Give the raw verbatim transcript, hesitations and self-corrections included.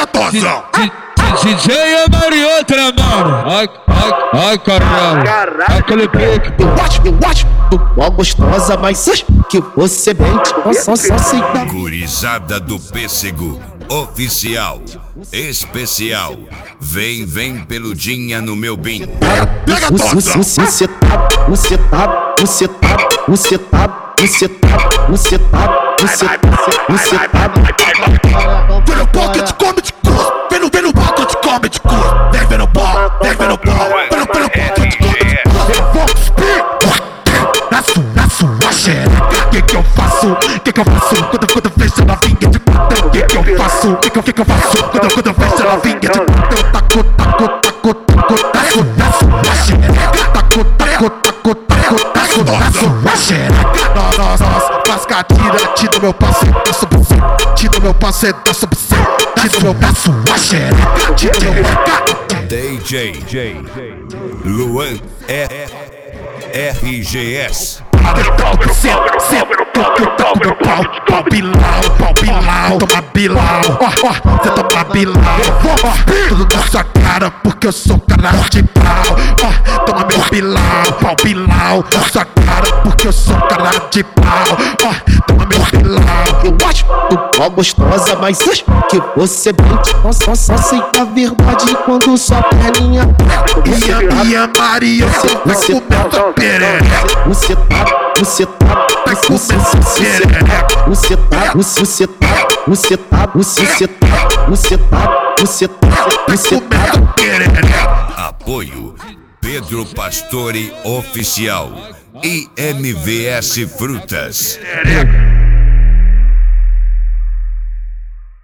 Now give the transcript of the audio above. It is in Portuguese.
pega tosão. D J é Marioutra, mano. Ai, ai, ai, caralho. Aquele pique. Eu acho, eu acho, mó gostosa, mas acho que você mente. Só, só sei dar. Gurizada do Pêssego Oficial Especial. Vem, vem peludinha no meu bim. Pega tosão. Você tá, você tá, você tá, você tá, você tá, você tá, você tá, você tá. Vem no pocket, come de cor. Vem no, vem no pocket, come de cor. Vem, vem no pó, vem, vem no pó. Vem no, vem no pocket, come de cor. Vou cuspir na sua, na sua xereca. Que que eu faço? Que que eu faço? Quando, quando eu vejo ela vinha de quatro. Que que eu faço? Que que, que que eu faço? Quando, quando eu vejo ela vinha de quatro. Eu taco, taco, taco, taco, taco na sua xereca. Taco, taco, taco, taco, taco na sua xereca. Nós, nós, nós, faz catira, tira meu passo, eu sou você. Tira meu passo, eu sou você. Tira meu passo, a xereca, tira meu passo. D J Luan R G S. Você, você, toca o toco meu pau, pau bilau, pau bilau, toma bilau, ó, ó, cê toma bilau, ó, tudo na sua cara porque eu sou cara de pau, ó, toma meu bilau, pau bilau, na sua cara porque eu sou cara de pau, ó, toma meu bilau. Eu acho mó gostosa, mas acho que você mente. Só, só sei da verdade quando sua perninha aperta. Minha, minha Maria, vai comer tua perereca. Você tá, você tá, Vai comer você tua perereca. Você tá, você tá, você tá, você tá, você tá, você tá, Vai você comer tá. tua perereca. Apoio Pedro Pastore Oficial I M V S Frutas.